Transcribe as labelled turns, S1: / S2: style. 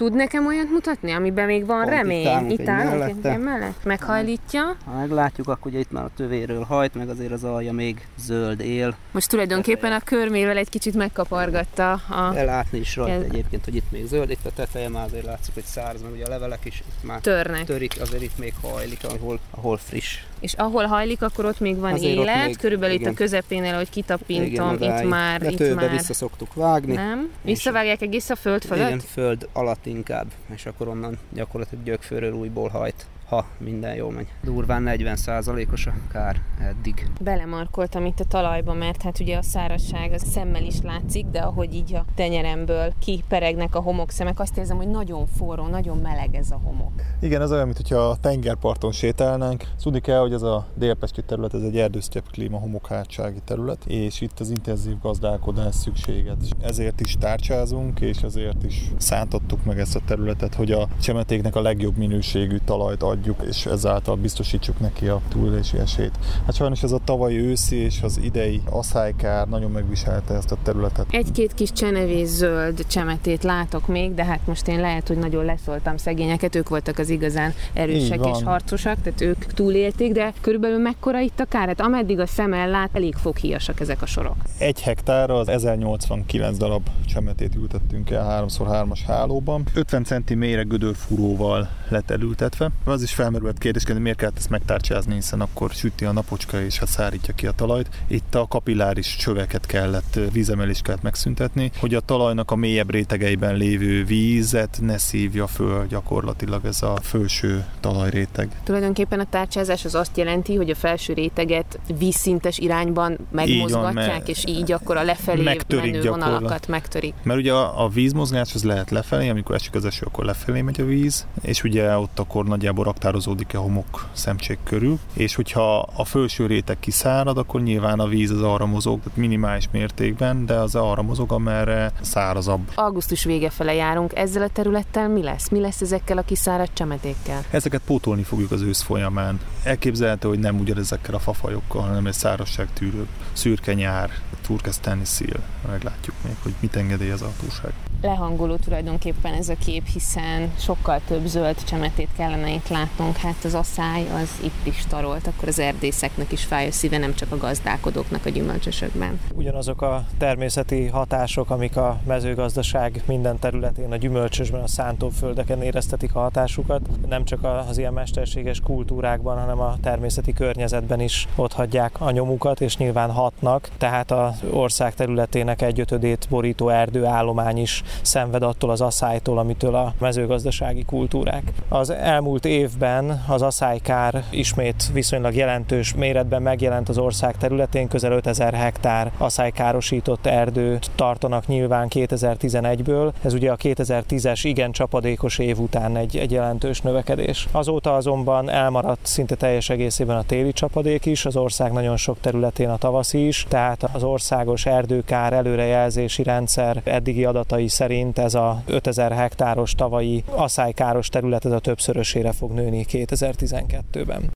S1: Tud nekem olyat mutatni, amiben még van remény?
S2: Itt állunk
S1: mellett. Meghajlítja.
S2: Ha meglátjuk, akkor ugye itt már a tövéről hajt, meg azért az alja még zöld él.
S1: Most tulajdonképpen a körmével egy kicsit megkapargatta a...
S2: Látni is rajta egyébként, hogy itt még zöld, itt a teteje már azért látszik, hogy száraz, meg ugye a levelek is itt már törik, azért itt még hajlik, ahol friss.
S1: És ahol hajlik, akkor ott még van azért élet, még, körülbelül igen. Itt a közepénél, ahogy kitapintom, igen, itt már...
S2: De tőbe vissza szoktuk vágni.
S1: Nem? Visszavágják egész a föld fölött?
S2: Igen, föld alatt inkább, és akkor onnan gyakorlatilag gyökfőről újból hajt. Ha minden jól megy. Durván 40%-os a kár eddig.
S1: Belemarkoltam itt a talajba, mert hát ugye a szárazság az szemmel is látszik, de ahogy így a tenyeremből kiperegnek a homokszemek, azt érzem, hogy nagyon forró, nagyon meleg ez a homok.
S3: Igen, ez olyan, mintha a tengerparton sétálnánk. Tudni kell, hogy ez a délpesti terület, ez egy erdősztyepp klíma homokhátsági terület, és itt az intenzív gazdálkodás szükséges. Ezért is tárcsázunk, és ezért is szántottuk meg ezt a területet, hogy a csemetéknek a legjobb minőségű talajt adjuk, és ezáltal biztosítsuk neki a túlélési esélyt. Hát sajnos ez a tavalyi őszi és az idei aszálykár nagyon megviselte ezt a területet.
S1: Egy-két kis csenevész zöld csemetét látok még, de hát most én lehet, hogy nagyon leszóltam szegényeket, ők voltak az igazán erősek és harcosak, tehát ők túlélték, de körülbelül mekkora itt a kár? Hát ameddig a szem ellát, elég foghíjasak ezek a sorok.
S3: 1 hektárra az 1089 darab csemetét ültettünk el 3x3-as hálóban. 50 cm mélyre gödörfúróval lett elültetve. Az is felmerült kérdésként, miért kellett ezt megtárcsázni, hiszen akkor süti a napocska és szárítja ki a talajt. Itt a kapilláris csöveket kellett, vízemelést kellett megszüntetni, hogy a talajnak a mélyebb rétegeiben lévő vízet ne szívja föl gyakorlatilag ez a felső talajréteg.
S1: Tulajdonképpen a tárcsázás az azt jelenti, hogy a felső réteget vízszintes irányban megmozgatják, és így akkor a lefelé menő vonalakat megtörik.
S3: Mert ugye a vízmozgás az lehet lefelé, amikor esik az eső, akkor lefelé megy a víz, és ugye ott akkor nagyjából raktározódik a homok szemcsék körül, és hogyha a felső réteg kiszárad, akkor nyilván a víz az arra mozog, minimális mértékben, de az arra mozog, amerre szárazabb.
S1: Augusztus vége fele járunk, ezzel a területtel mi lesz? Mi lesz ezekkel a kiszáradt csemetékkel?
S3: Ezeket pótolni fogjuk az ősz folyamán. Elképzelhető, hogy nem ugyanezekkel a fafajokkal, hanem egy szárazságtűrő, szürke nyár, turkesztáni szél. Meglátjuk még, hogy mit engedélyez a hatóság.
S1: Lehangoló tulajdonképpen ez a kép, hiszen sokkal több zöld csemetét kellene itt látnunk. Hát az aszály az itt is tarolt, akkor az erdészeknek is fáj a szíve, nem csak a gazdálkodóknak a gyümölcsösökben.
S4: Ugyanazok a természeti hatások, amik a mezőgazdaság minden területén, a gyümölcsösben, a szántóföldeken éreztetik a hatásukat, nem csak az ilyen mesterséges kultúrákban, hanem a természeti környezetben is otthagyják a nyomukat, és nyilván hatnak, tehát az ország területének 1/5-ét borító erdőállomány is szenved attól az aszálytól, amitől a mezőgazdasági kultúrák. Az elmúlt évben az aszálykár ismét viszonylag jelentős méretben megjelent az ország területén, közel 5000 hektár aszálykárosított erdőt tartanak nyilván 2011-ből. Ez ugye a 2010-es igen csapadékos év után egy jelentős növekedés. Azóta azonban elmaradt szinte teljes egészében a téli csapadék is, az ország nagyon sok területén a tavaszi is, tehát az országos erdőkár előrejelzési rendszer eddigi adatai szerint ez a 5000 hektáros tavalyi aszálykáros terület ez a többszörösére fog nőni 2012-ben.